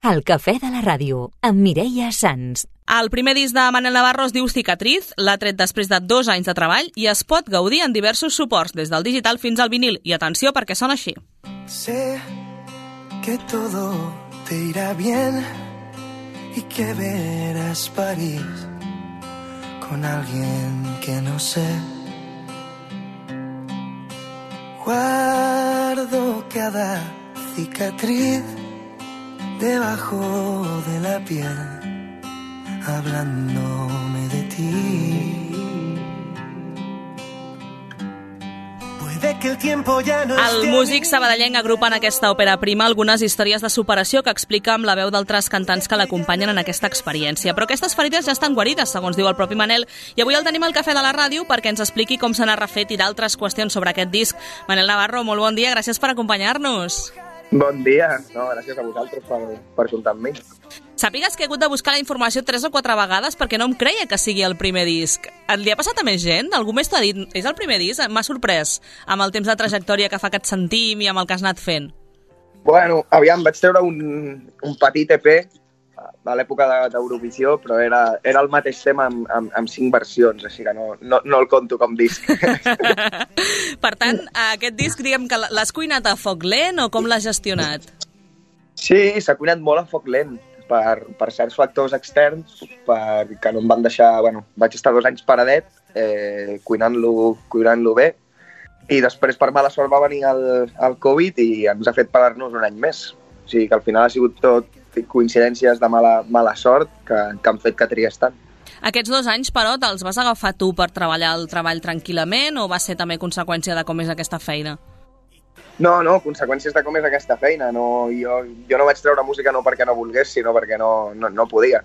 El cafè de la ràdio, amb Mireia Sans. El primer disc de Manel Navarro es diu Cicatriz, l'ha tret després de 2 anys de treball i es pot gaudir en diversos suports, des del digital fins al vinil. I atenció, perquè sona així. Sé que todo te irá bien y que verás París con alguien que no sé. Guardo cada cicatriz debajo de la piel, hablándome de ti. Puede que el tiempo ya no El músic sabadellenc agrupa en aquesta òpera prima algunes històries de superació que explica amb la veu d'altres cantants que l'acompanyen en aquesta experiència. Però aquestes ferides ja estan guarides, segons diu el propi Manel, i avui el tenim al cafè de la ràdio perquè ens expliqui com se n'ha refet i d'altres qüestions sobre aquest disc. Manel Navarro, molt bon dia, gràcies per acompanyar-nos. Bon dia. No, gràcies a vosaltres per comptar amb mi. Sàpigues que he hagut de buscar la informació 3 o 4 vegades perquè no em creia que sigui el primer disc. Li ha passat a més gent? Algú més t'ha dit, és el primer disc? M'ha sorprès amb el temps de trajectòria que fa que et sentim i amb el que has anat fent. Bueno, aviam, vaig treure un petit EP a l'època d'Eurovisió, però era el mateix tema amb 5 versions, així que no el conto com disc. Per tant, aquest disc, diguem que l'has cuinat a foc lent o com l'has gestionat? Sí, s'ha cuinat molt a foc lent per certs factors externs, que no em van deixar... Bueno, vaig estar 2 anys paradet, cuinant-lo bé, i després per mala sort va venir el Covid i ens ha fet parar-nos un any més. O sigui que al final ha sigut tot coincidències de mala sort que han fet que tries tant. Aquests 2 anys, però, te'ls vas agafar tu per treballar el treball tranquil·lament o va ser també conseqüència de com és aquesta feina? No, conseqüències de com és aquesta feina. No, jo no vaig treure música no perquè no volgués, sinó perquè no podia.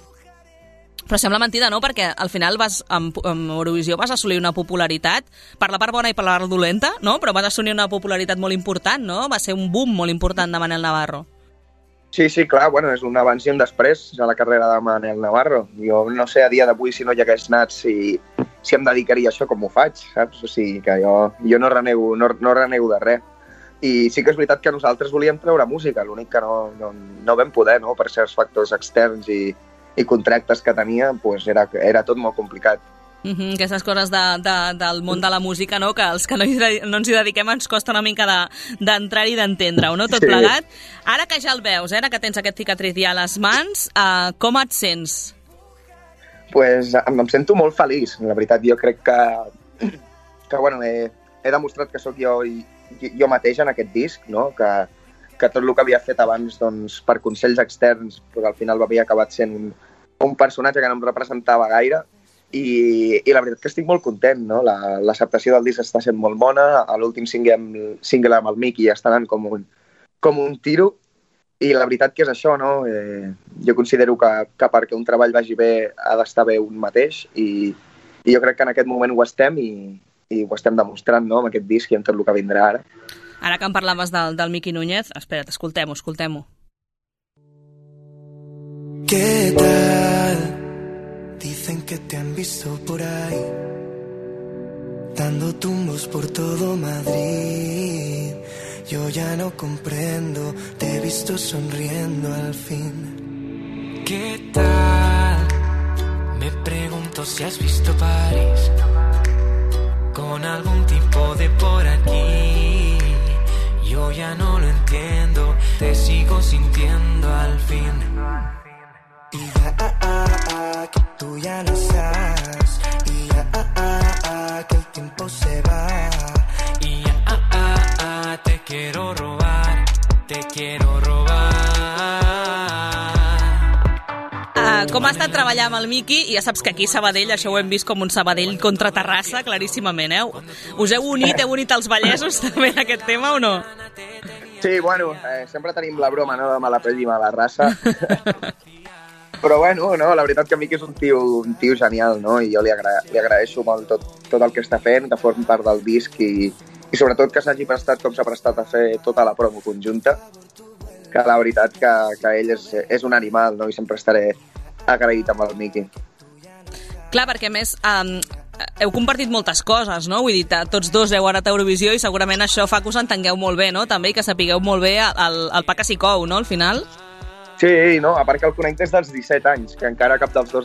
Però sembla mentida, no? Perquè al final amb Eurovisió vas assolir una popularitat, per la part bona i per la part dolenta, no? Però vas assolir una popularitat molt important, no? Va ser un boom molt important de Manel Navarro. Sí, clar, bueno, és un abans i un després a la carrera de Manel Navarro. Jo no sé a dia d'avui si no hi hagués anat si em dedicaria a això com ho faig, saps? O sigui que jo no renego de res. I sí que és veritat que nosaltres volíem treure música, l'únic que no vam poder, no? Per certs factors externs i contractes que tenia, doncs era tot molt complicat. Aquestes coses del món de la música, no? Que els que no ens hi dediquem ens costa una mica d'entrar-hi i d'entendre-ho, no? Tot plegat. Ara que ja el veus, ara que tens aquest Cicatriz ja a les mans, com et sents? Pues em sento molt feliç, la veritat. Jo crec que bueno, he demostrat que sóc jo mateix en aquest disc, no? Que tot el que havia fet abans, doncs, per consells externs, però al final havia acabat sent un personatge que no em representava gaire. I la veritat que estic molt content, no? L'acceptació del disc està sent molt bona, l'últim single amb el Miki està anant com un tiro, i la veritat que és això, no? Jo considero que perquè un treball vagi bé ha d'estar bé un mateix, i jo crec que en aquest moment ho estem, i ho estem demostrant, no? Amb aquest disc i amb tot el que vindrà ara. Ara que em parlaves del Miki Núñez, espera't, escoltem-ho. ¿Qué tal? Dicen que te han visto por ahí, dando tumbos por todo Madrid. Yo ya no comprendo, te he visto sonriendo al fin. ¿Qué tal? Me pregunto si has visto París con algún tipo de por aquí. Yo ya no lo entiendo, te sigo sintiendo al fin. Y que tú ya no estás, y que el tiempo se va, y te quiero robar, Com ha estat treballar amb el Miki? Ja saps que aquí a Sabadell, això ho hem vist com un Sabadell contra Terrassa, claríssimament, Us heu unit els vallesos també en aquest tema o no? Sí, bueno, sempre tenim la broma, no?, de mala pell i mala raça. Però bueno, no, la veritat que a mi és un tio genial, no? I jo li agraeixo molt tot el que està fent, que formi part del disc i sobretot que s'hagi prestat com s'ha prestat a fer tota la promo conjunta, que la veritat que ell és un animal, no? I sempre estaré agraït amb el Miki. Clar, perquè a més heu compartit moltes coses, no? Vull dir, tots dos heu anat a Eurovisió i segurament això fa que us entengueu molt bé, no? També, i que sapigueu molt bé el pa que s'hi cou, no? Al final. Sí, no, a part que el conec des dels 17 anys, que encara cap dels dos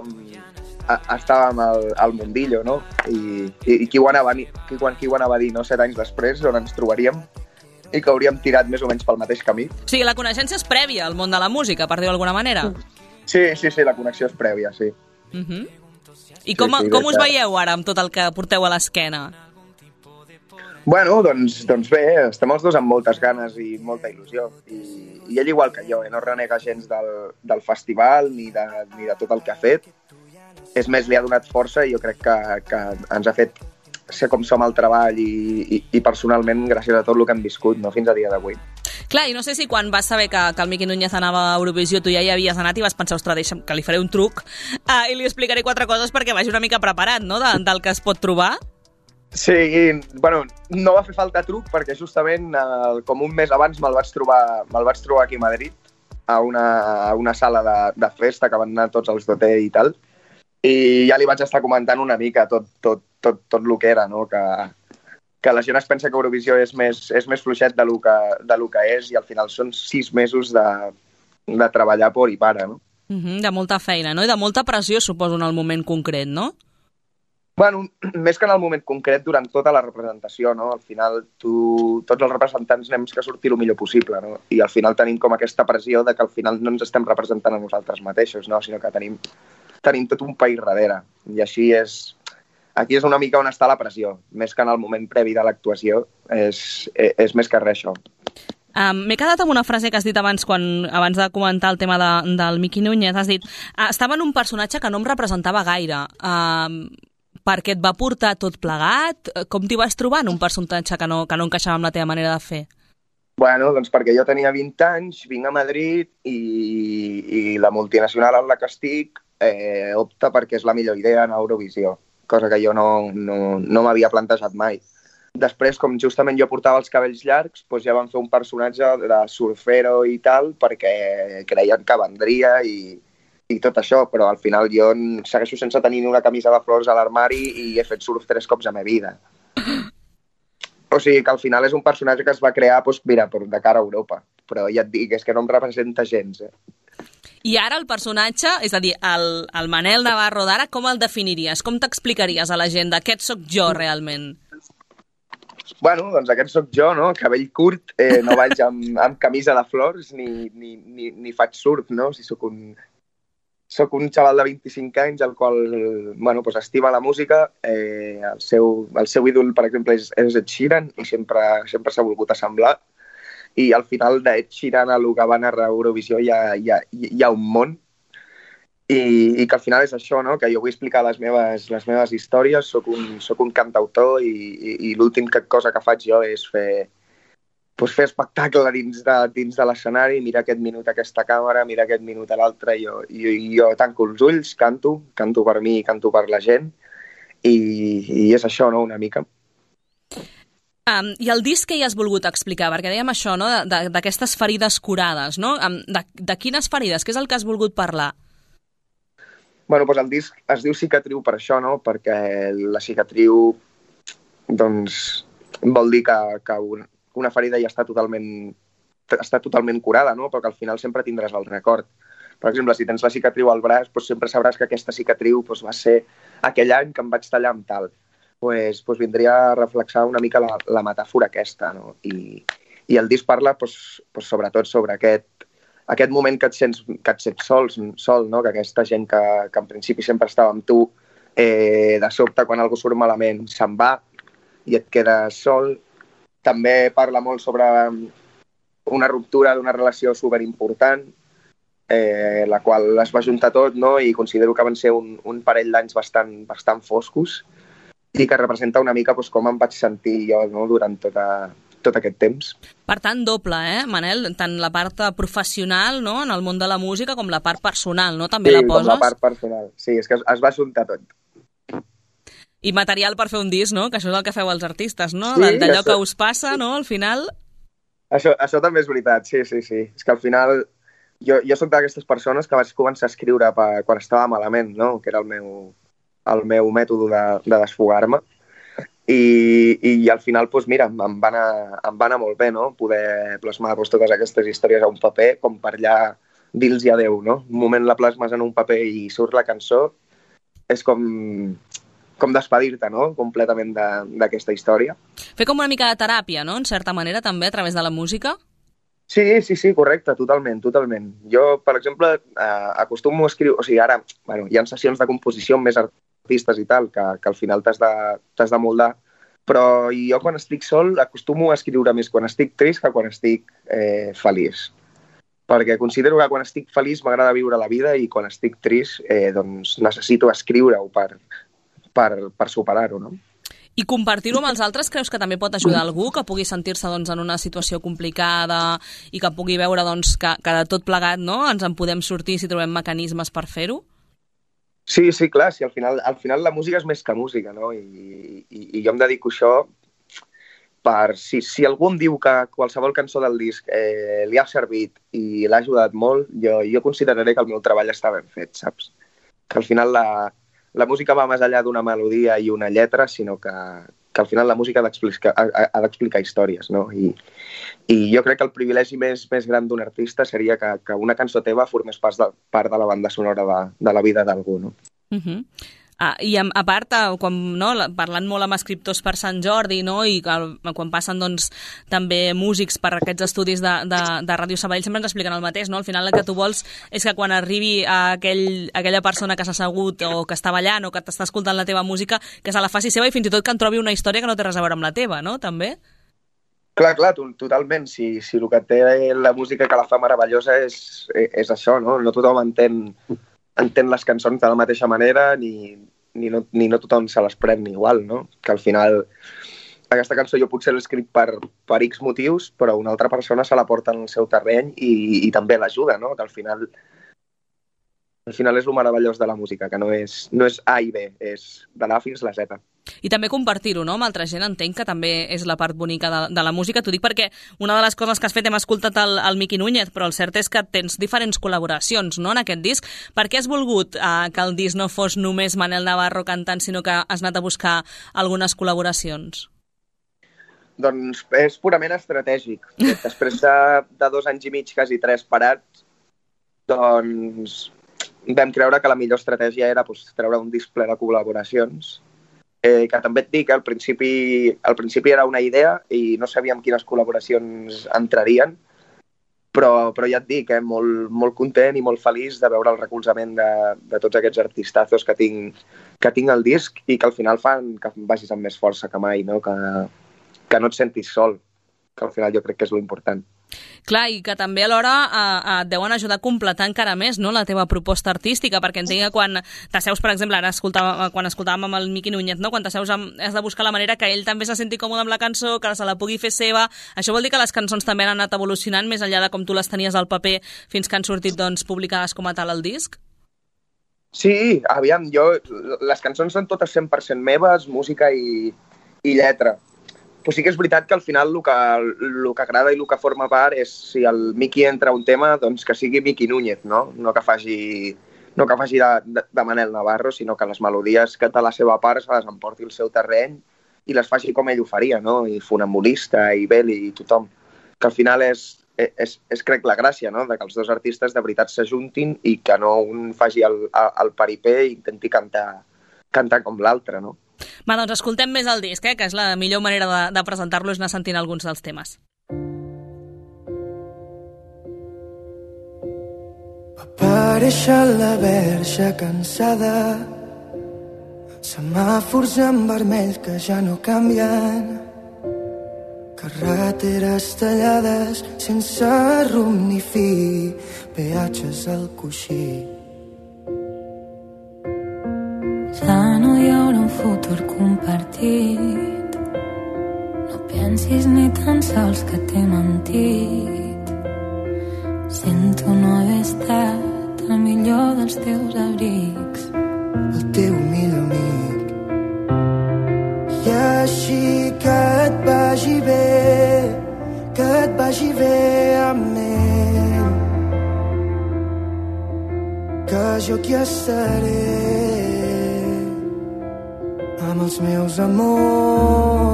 estàvem al mundillo, no? I qui ho anava a dir, no? 7 anys després, on ens trobaríem i que hauríem tirat més o menys pel mateix camí. O sigui, la coneixença és prèvia al món de la música, per dir-ho d'alguna manera. Sí, la connexió és prèvia, sí. I com us veieu ara amb tot el que porteu a l'esquena? Bueno, doncs bé, estem els dos amb moltes ganes i molta il·lusió. I ell igual que jo, no renega gens del festival ni de tot el que ha fet. És més, li ha donat força i jo crec que ens ha fet ser com som al treball i personalment gràcies a tot el que hem viscut, no, fins a dia d'avui. Clar, i no sé si quan vas saber que el Miqui Núñez anava a Eurovisió tu ja hi havies anat i vas pensar, ostres, deixa'm que li faré un truc i li explicaré 4 coses perquè vagi una mica preparat, no?, del que es pot trobar. Sí, bueno, no va fer falta truc perquè justament com un mes abans me'l vaig trobar aquí a Madrid a una sala de festa que van anar tots els d'OT i tal, i ja li vaig estar comentant una mica tot el que era, no? Que la gent es pensa que Eurovisió és més fluixet de lo que és i al final són 6 mesos de treballar por i para, no? De molta feina, no? I de molta pressió, suposo, en el moment concret, no? Bueno, més que en el moment concret, durant tota la representació, no? Al final, tots els representants anem que sortir el millor possible, no? I al final tenim com aquesta pressió de que al final no ens estem representant a nosaltres mateixos, no? Sinó que tenim tot un país darrere. I així aquí és una mica on està la pressió, més que en el moment previ de l'actuació, és més que res això. M'he quedat amb una frase que has dit abans de comentar el tema del Miqui Núñez. Has dit, estava en un personatge que no em representava gaire. Per què et va portar tot plegat? Com t'hi vas trobar en un personatge que no encaixava amb la teva manera de fer? Bueno, doncs perquè jo tenia 20 anys, vinc a Madrid i la multinacional en la que estic opta perquè és la millor idea en Eurovisió, cosa que jo no m'havia plantejat mai. Després, com justament jo portava els cabells llargs, doncs ja vam fer un personatge de surfero i tal, perquè creien que vendria i tot això, però al final jo segueixo sense tenir ni una camisa de flors a l'armari i he fet surf 3 cops a la meva vida. O sigui que al final és un personatge que es va crear, doncs, mira, de cara a Europa. Però ja et dic, és que no em representa gens. I ara el personatge, és a dir, el Manel Navarro d'ara, com el definiries? Com t'explicaries a la gent d'aquest soc jo realment? Bueno, doncs aquest soc jo, no? Cabell curt, no vaig amb camisa de flors ni faig surf, no? Si soc un xaval de 25 anys el qual, bueno, pues estima la música. El seu ídol, per exemple, és Ed Sheeran i sempre s'ha volgut assemblar. I al final d'Ed Sheeran a el que va narrar Eurovisió hi ha un món. I que al final és això, no? Que jo vull explicar les meves històries, soc un cantautor i l'última cosa que faig jo és fer espectacle dins de l'escenari, mirar aquest minut a aquesta càmera, mirar aquest minut a l'altre, jo tanco els ulls, canto per mi, canto per la gent, i és això, no?, una mica. I el disc que hi has volgut explicar, perquè dèiem això, no?, d'aquestes ferides curades, no? De quines ferides? Què és el que has volgut parlar? Bueno, doncs el disc es diu Cicatriu per això, no? Perquè la cicatriu, doncs, vol dir que una ferida ja està totalment curada, no? Però que al final sempre tindràs el record. Per exemple, si tens la cicatriu al braç, doncs sempre sabràs que aquesta cicatriu va ser aquell any que em vaig tallar amb tal. Doncs vindria a reflexar una mica la metàfora aquesta, no? I el disc parla sobretot sobre aquest moment que et sents sol, no? Que aquesta gent que en principi sempre estava amb tu, de sobte, quan algú surt malament, se'n va i et quedes sol. També parla molt sobre una ruptura d'una relació superimportant, la qual es va juntar tot, no? I considero que van ser un parell d'anys bastant foscos i que representa una mica com em vaig sentir jo, no? Durant tot aquest temps. Per tant, doble, Manel? Tant la part professional, no?, en el món de la música, com la part personal, no? També la poses? Sí, com la part personal. Sí, és que es va juntar tot. I material per fer un disc, no? Que això és el que feu els artistes, no? Sí, d'allò que us passa, no?, al final... Això també és veritat, sí. És que al final jo soc d'aquestes persones que vaig començar a escriure quan estava malament, no? Que era el meu mètode de desfogar-me. I al final, doncs mira, em va anar molt bé, no? Poder plasmar totes aquestes històries a un paper, com per allà dir-los adeu, no? Un moment la plasmes en un paper i surt la cançó, és com despedir-te, no? Completament d'aquesta història. Fer com una mica de teràpia, no? En certa manera, també, a través de la música. Sí, correcte, totalment. Jo, per exemple, acostumo a escriure... O sigui, ara, hi ha sessions de composició amb més artistes i tal, que al final t'has de moldar, però jo quan estic sol acostumo a escriure més quan estic trist que quan estic feliç. Perquè considero que quan estic feliç m'agrada viure la vida i quan estic trist doncs necessito escriure-ho per superar-ho, no? I compartir-ho amb els altres creus que també pot ajudar algú que pugui sentir-se doncs, en una situació complicada i que pugui veure doncs, que de tot plegat, no? Ens en podem sortir si trobem mecanismes per fer-ho? Sí, clar, sí, al final la música és més que música, no? I jo em dedico a això per... Si algú em diu que qualsevol cançó del disc li ha servit i l'ha ajudat molt, jo consideraré que el meu treball està ben fet, saps? Que al final la música va més enllà d'una melodia i una lletra, sinó que al final la música ha d'explicar històries, no? I jo crec que el privilegi més gran d'un artista seria que una cançó teva formés part de la banda sonora de la vida d'algú, no? I a part, parlant molt amb escriptors per Sant Jordi, no? I quan passen doncs, també músics per aquests estudis de Ràdio Sabadell sempre ens expliquen el mateix, no? Al final el que tu vols és que quan arribi aquella persona que s'ha assegut o que està ballant o que t'està escoltant la teva música, que se la faci seva i fins i tot que en trobi una història que no té res a veure amb la teva, no? També? Clar, totalment. Si el que té la música que la fa meravellosa és això, no? No tothom entén les cançons de la mateixa manera ni no tothom se les pren igual, no? Que al final aquesta cançó jo potser l'he escrit per X motius, però una altra persona se la porta en el seu terreny i també l'ajuda, no? Que al final és el meravellós de la música, que no és A i B, és de l'A fins a la Z. I també compartir-ho, no?, amb altra gent, entenc que també és la part bonica de la música. T'ho dic perquè una de les coses que has fet, hem escoltat el Miqui Núñez, però el cert és que tens diferents col·laboracions, no?, en aquest disc. Per què has volgut que el disc no fos només Manel Navarro cantant, sinó que has anat a buscar algunes col·laboracions? Doncs és purament estratègic. Després de 2 anys i mig, quasi 3 parats, doncs vam creure que la millor estratègia era treure un disc ple de col·laboracions, que també et dic que al principi era una idea i no sabíem quines col·laboracions entrarien, però ja et dic, molt content i molt feliç de veure el recolzament de tots aquests artistazos que tinc al disc i que al final fan que vagis amb més força que mai, no? Que no et sentis sol, que al final jo crec que és l'important. Clar, i que també alhora et deuen ajudar a completar encara més, no?, la teva proposta artística, perquè entenc que quan t'asseus, per exemple, ara quan escoltàvem amb el Miqui Núñez, no?, quan t'asseus has de buscar la manera que ell també se senti còmode amb la cançó, que se la pugui fer seva. Això vol dir que les cançons també han anat evolucionant més enllà de com tu les tenies al paper fins que han sortit doncs, publicades com a tal al disc? Sí, aviam, les cançons són totes 100% meves, música i lletra. Però sí que és veritat que al final el que agrada i el que forma part és si el Miqui entra a un tema, doncs que sigui Miqui Núñez, no? No que faci de Manel Navarro, sinó que les melodies que té la seva part se les emporti al seu terreny i les faci com ell ho faria, no? I Funambulista, i Beli, i tothom. Que al final és crec la gràcia, no?, de que els dos artistes de veritat s'ajuntin i que no un faci el paripé i intenti cantar com l'altre, no? Va, doncs escoltem més el disc, que és la millor manera de presentar-lo és anar sentint alguns dels temes. Va aparèixer la verge cansada, semàfors en vermell que ja no canvien, carreteres tallades sense rumb ni fi, peatges al coixí. Ja no hi haurà un futur compartit, no pensis ni tan sols que t'he mentit. Sento no haver estat el millor dels teus abrics, el teu millor amic. I així que et vagi bé amb ell, que jo aquí estaré amb els meus amors.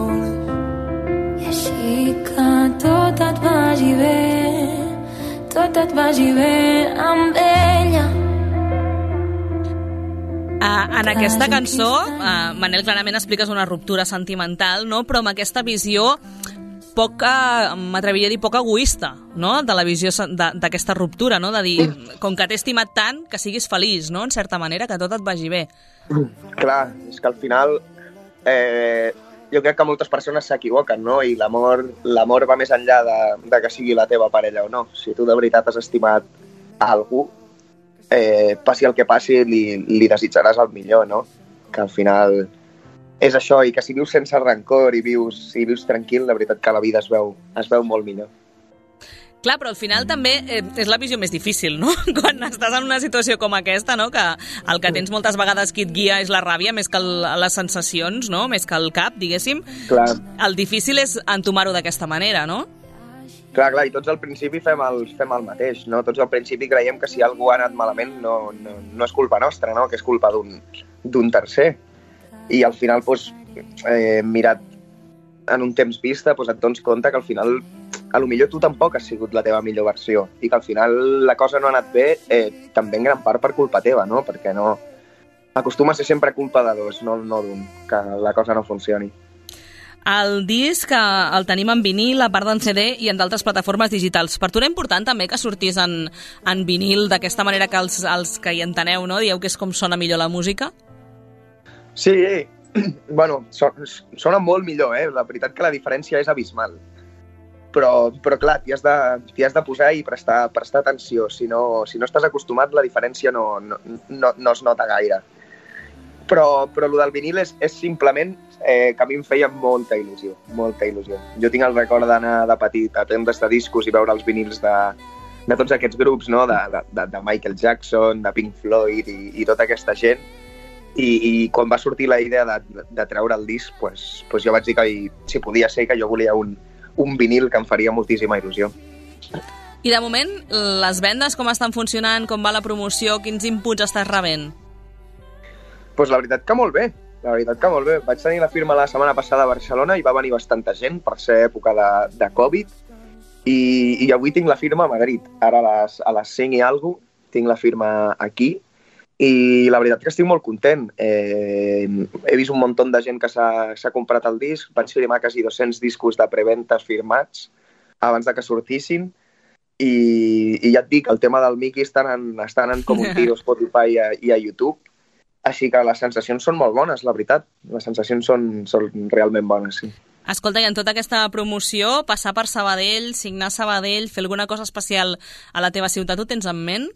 I així que tot et vagi bé, tot tot et vagi bé amb ella. En aquesta cançó, Manel, clarament expliques una ruptura sentimental, no? Però amb aquesta visió m'atreviria a dir poc egoista, no? De la visió d'aquesta ruptura, no? De dir, com que t'he estimat tant, que siguis feliç, no? En certa manera, que tot et vagi bé. Clar, és que al final jo crec que moltes persones s'equivoquen, no? I l'amor va més enllà de que sigui la teva parella o no. Si tu de veritat has estimat a algú, passi el que passi, li desitjaràs el millor, no? Que al final és això, i que si vius sense rancor i vius tranquil, la veritat que la vida es veu molt millor. Clar, però al final també és la visió més difícil, no? Quan estàs en una situació com aquesta, no? Que el que tens moltes vegades que et guia és la ràbia més que les sensacions, no? Més que el cap, diguéssim. Clar. El difícil és entomar-ho d'aquesta manera, no? Clar, i tots al principi fem el mateix, no? Tots al principi creiem que si algú ha anat malament no és culpa nostra, no? Que és culpa d'un tercer. I al final, doncs, mirat en un temps vista, doncs et dones compte que al final a lo millor tu tampoc has sigut la teva millor versió i que al final la cosa no ha anat bé també en gran part per culpa teva, no? Perquè no acostuma a ser sempre culpa de dos, no d'un, que la cosa no funcioni. El disc el tenim en vinil, a part d'en CD i en d'altres plataformes digitals. Per tu era important també que sortís en vinil d'aquesta manera que els que hi enteneu, no? Dieu que és com sona millor la música? Sí, bueno, sona molt millor, La veritat que la diferència és abismal. Però clar, t'hi has de posar i prestar atenció. Si no estàs acostumat, la diferència no es nota gaire. Però el del vinil és simplement que a mi em feia molta il·lusió, molta il·lusió. Jo tinc el record d'anar de petit a tendes de discos i veure els vinils de tots aquests grups, no? De Michael Jackson, de Pink Floyd i tota aquesta gent. I quan va sortir la idea de treure el disc, pues jo vaig dir que si podia ser que jo volia un vinil que em faria moltíssima il·lusió. I de moment, les vendes com estan funcionant, com va la promoció, quins inputs estàs rebent? Pues la veritat que molt bé, Vaig tenir la firma la setmana passada a Barcelona i va venir bastanta gent per ser època de Covid i avui tinc la firma a Madrid. Ara a les 5 i alguna cosa tinc la firma aquí i la veritat que estic molt content. He vist un munt de gent que s'ha comprat el disc, vaig firmar quasi 200 discos de preventa firmats abans de que sortissin i ja et dic, el tema del Mickey està anant com un tiro a Spotify i a YouTube, així que les sensacions són molt bones, la veritat. Les sensacions són realment bones, sí. Escolta, i en tota aquesta promoció, passar per Sabadell, signar a Sabadell, fer alguna cosa especial a la teva ciutat, ho tens en ment?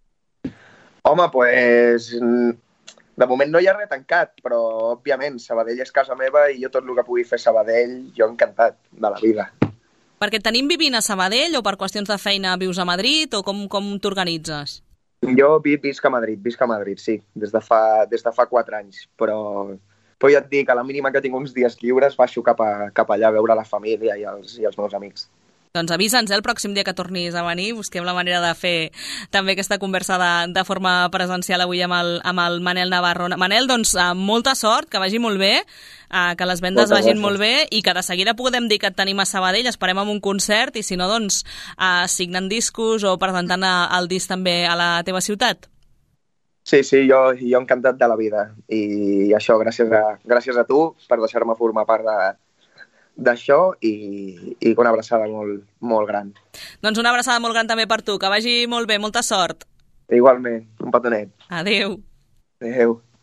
Home, pues, de moment no hi ha res tancat, però, òbviament, Sabadell és casa meva i jo tot el que pugui fer a Sabadell, jo encantat de la vida. Perquè tenim vivint a Sabadell o per qüestions de feina vius a Madrid o com t'organitzes? Jo visc a Madrid, sí, des de fa 4 anys, però ja et dic, a la mínima que tinc uns dies lliures baixo cap allà a veure la família i els meus amics. Doncs avisa'ns, el pròxim dia que tornis a venir, busquem la manera de fer també aquesta conversa de forma presencial avui amb el Manel Navarro. Manel, doncs molta sort, que vagi molt bé, que les vendes vagin molt bé i que de seguida podem dir que et tenim a Sabadell, esperem amb un concert i si no, doncs signant discos o presentant el disc també a la teva ciutat. Sí, jo encantat de la vida i això, gràcies a tu per deixar-me formar part d'això i una abraçada molt, molt gran. Doncs una abraçada molt gran també per tu, que vagi molt bé, molta sort. Igualment, un petonet. Adéu. Adéu.